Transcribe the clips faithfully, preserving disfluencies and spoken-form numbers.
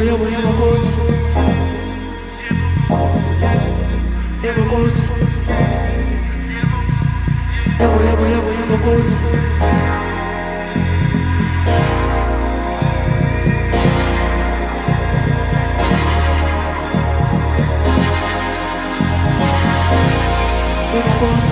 yebo yebo Nkosi. Yebo Nkosi. Yebo yebo yebo yebo Nkosi. Yebo Nkosi.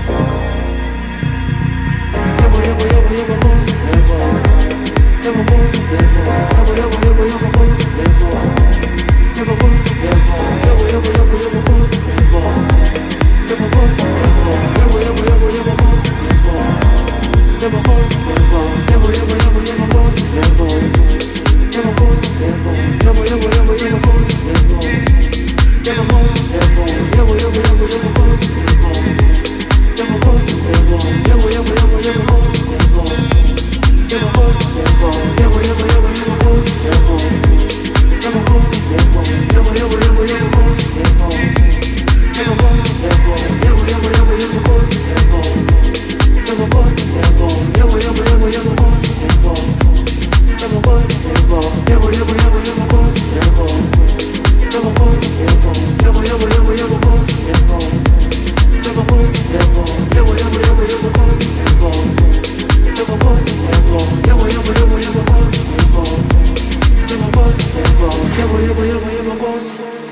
Yebo yebo yebo yebo Nkosi. Yebo Nkosi. Yebo yebo yebo yebo Nkosi. Yebo Nkosi. Yebo yebo yebo yebo Nkosi. Yebo Nkosi. Yebo yebo yebo yebo Nkosi. Yebo Nkosi. Yebo yebo yebo yebo Nkosi. Yebo Nkosi. Yebo yebo yebo yebo Nkosi. Yebo Nkosi. Yebo yebo yebo yebo Nkosi. Yebo Nkosi. Yebo yebo yebo yebo Nkosi. Yebo Nkosi. Yebo yebo yebo yebo Nkosi. Yebo Nkosi. Yebo yebo yebo yebo Nkosi. Yebo Nkosi. Yebo yebo yebo yebo Nkosi. Yebo Nkosi. Yebo yebo yebo yebo Nkosi. Yebo Nkosi. Yebo yebo yebo yebo Nkosi. Yebo Nkosi. Yebo yebo yebo yebo Nkosi. Yebo Nkosi. Yebo yebo yebo yebo Nkosi. Yebo Nkosi. Yebo yebo yebo yebo Nkosi. Yebo Nkosi. Yebo yebo yebo yebo Nkosi.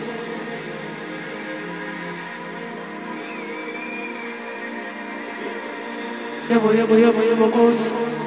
Yebo yebo yebo yebo Nkosi.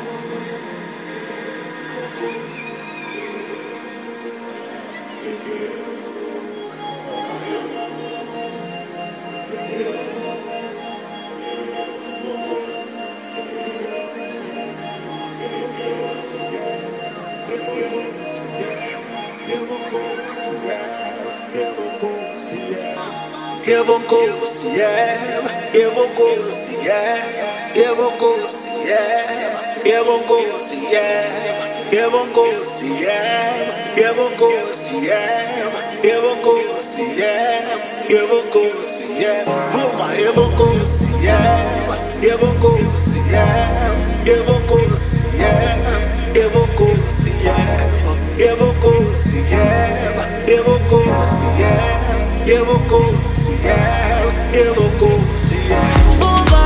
Yebo Nkosi yebo, yebo Nkosi yebo, yebo Nkosi yebo, yebo Nkosi yebo, yebo Nkosi yebo, yebo Nkosi yebo, yebo Nkosi yebo, yebo Nkosi yebo, vuma yebo Nkosi yebo, yebo Nkosi yebo, yebo Nkosi yebo, yebo Nkosi yebo, yebo Nkosi yebo, yebo Nkosi yebo. Yebo Nkosi yebo, yebo Nkosi yebo. Vuma,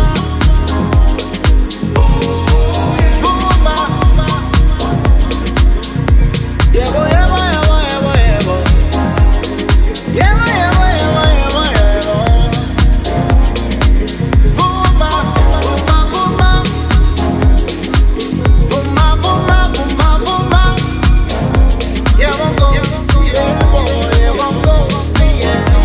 vuma. Yebo, yebo, yebo, yebo, yebo. Yebo, yebo, yebo, yebo, yebo. Vuma, vuma, vuma. Vuma, vuma, vuma, vuma. Yebo Nkosi yebo, yebo Nkosi yebo.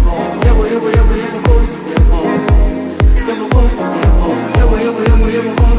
Yebo, yebo, yebo, yebo,